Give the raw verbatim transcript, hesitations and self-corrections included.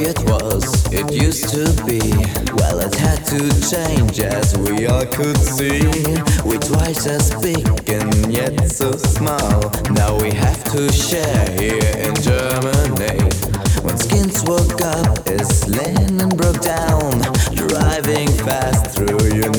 it was, it used to be. Well, it had to change as we all could see. We're twice as big and yet so small. Now we have to share here in